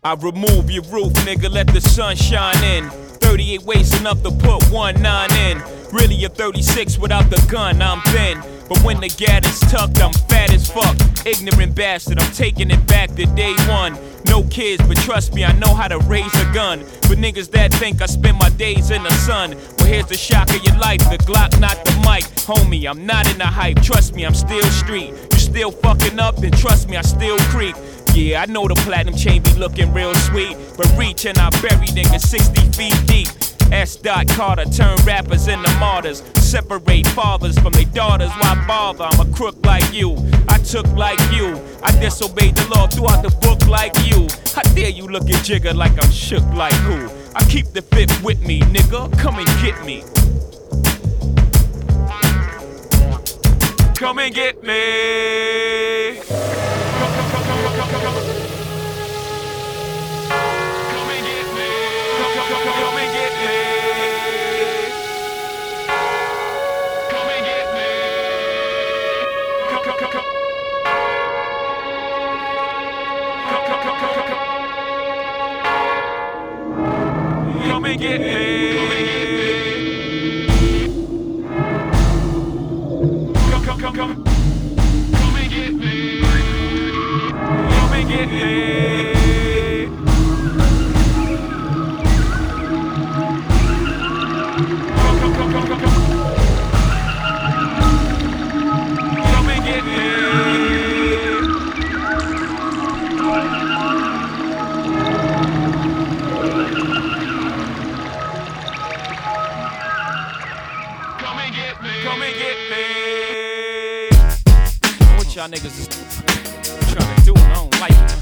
I remove your roof, nigga, let the sun shine in. 38 ways enough to put 19 in. Really a 36 without the gun, I'm thin. But when the gat is tucked, I'm fat as fuck. Ignorant bastard, I'm taking it back to day one. No kids, but trust me, I know how to raise a gun. For niggas that think I spend my days in the sun. Well, here's the shock of your life, the Glock, not the mic. Homie, I'm not in the hype, trust me, I'm still street. You still fucking up, then trust me, I still creep. Yeah, I know the platinum chain be looking real sweet, but reach and I bury niggas 60 feet deep. S. Carter turn rappers into martyrs. Separate fathers from their daughters. Why bother? I'm a crook like you. I took like you. I disobeyed the law throughout the book like you. How dare you look at Jigga like I'm shook like who? I keep the fifth with me, nigga. Come and get me. Come and get me. Come and get me. Come and get me. Come and get me. Come and get me. What y'all niggas is trying to do? I don't like it.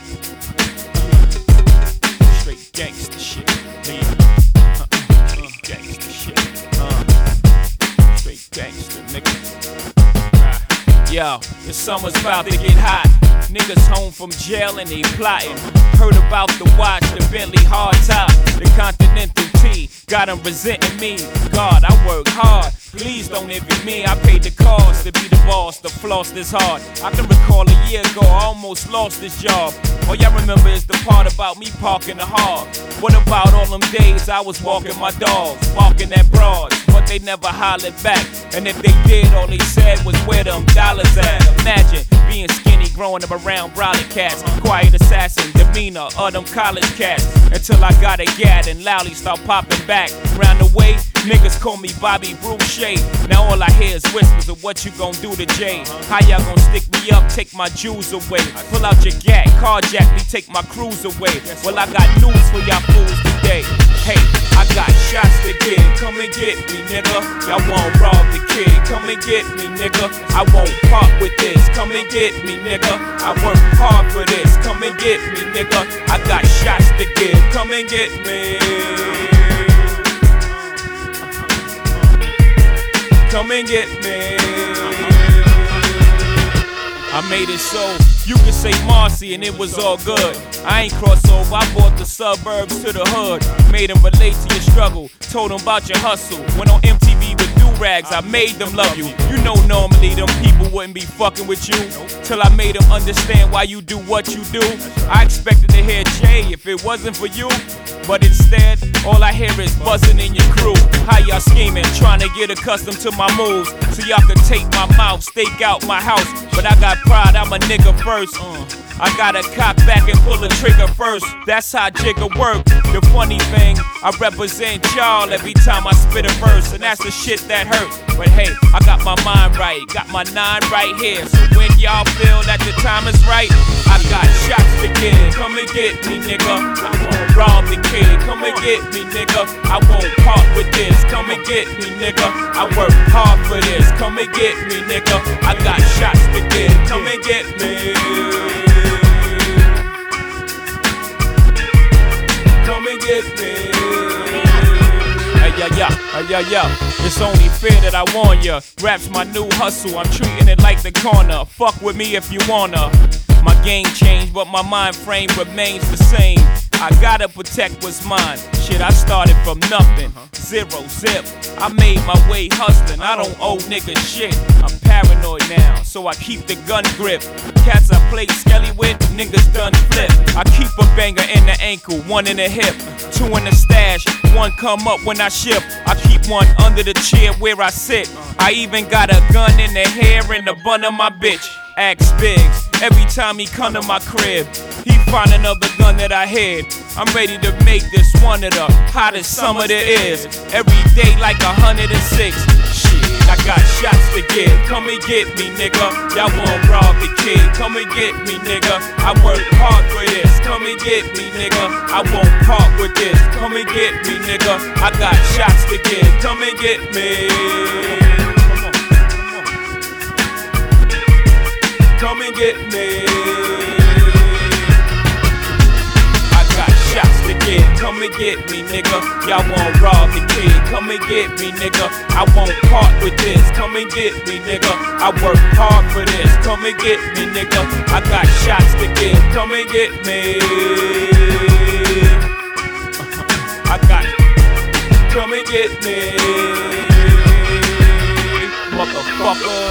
Straight gangsta shit. Straight gangsta shit. Straight gangsta, nigga. Yo, the summer's about to get hot. Niggas home from jail and they plotting. Heard about the watch, the Bentley hard top, the Continental T. Got them resenting me. God, I work hard. Please don't envy me. I paid the cost to be the boss, to floss this hard. I can recall a year ago, I almost lost this job. All y'all remember is the part about me parking the hog. What about all them days I was walking my dogs, barking at broads, but they never hollered back. And if they did, all they said was where them dollars at. Imagine being skinny, growing up around brolic cats, quiet assassin demeanor of them college cats. Until I got a gat and loudly start popping back. Round the way, niggas call me Bobby Bruce. Now all I hear is whispers of what you gon' do to Jay. How y'all gon' stick me up, take my jewels away? Pull out your gat, carjack me, take my cruise away. Well, I got news for y'all fools today. Hey, I got shots to give. Come and get me, nigga. Y'all won't rob the kid. Come and get me, nigga. I won't part with this. Come and get me, nigga. I work hard for this. Come and get me, nigga. I got shots to give. Come and get me. Come and get me. I made it so you could say Marcy and it was all good. I ain't cross over, I brought the suburbs to the hood. Made them relate to your struggle, told them about your hustle. Went on MTV with do-rags, I made them love you. You know normally them people wouldn't be fucking with you, till I made them understand why you do what you do. I expected to hear Jay if it wasn't for you, but instead, all I hear is buzzing in your crew. How y'all scheming, trying to get accustomed to my moves, so y'all could take my mouth, stake out my house. But I got pride, I'm a nigga first. I gotta cock back and pull the trigger first. That's how Jigga work. The funny thing, I represent y'all every time I spit a verse, and that's the shit that hurts. But hey, I got my mind right, got my 9 right here. So when y'all feel that the time is right, I got shots to give. Come and get me, nigga. I won't rob the kid. Come and get me, nigga. I won't part with this. Come and get me, nigga. I work hard for this. Come and get me, nigga. I got shots to give. Come and get me. Come and get me. Hey, it's only fair that I warn ya. Rap's my new hustle, I'm treating it like the corner. Fuck with me if you wanna. My game changed, but my mind frame remains the same. I gotta protect what's mine. Shit, I started from nothing, 0 zip. I made my way hustling, I don't owe niggas shit. I'm paranoid now, so I keep the gun grip. Cats I play skelly with, niggas done flip. I keep a banger in the ankle, 1 in the hip, 2 in the stash, 1 come up when I shift. I keep 1 under the chair where I sit. I even got a gun in the hair and the bun of my bitch. Ask Biggs, every time he come to my crib, he find another gun that I hid. I'm ready to make this one of the hottest summer there is. Every day like 106. Shit, I got shots to give. Come and get me, nigga. Y'all won't rob the kid. Come and get me, nigga. I work hard for this. Come and get me, nigga. I won't part with this. Come and get me, nigga. I got shots to give. Come and get me. Come and get me. I got shots to give. Come and get me, nigga. Y'all won't rob the kid. Come and get me, nigga. I won't part with this. Come and get me, nigga. I work hard for this. Come and get me, nigga. I got shots to give. Come and get me. I got. Come and get me, motherfucker.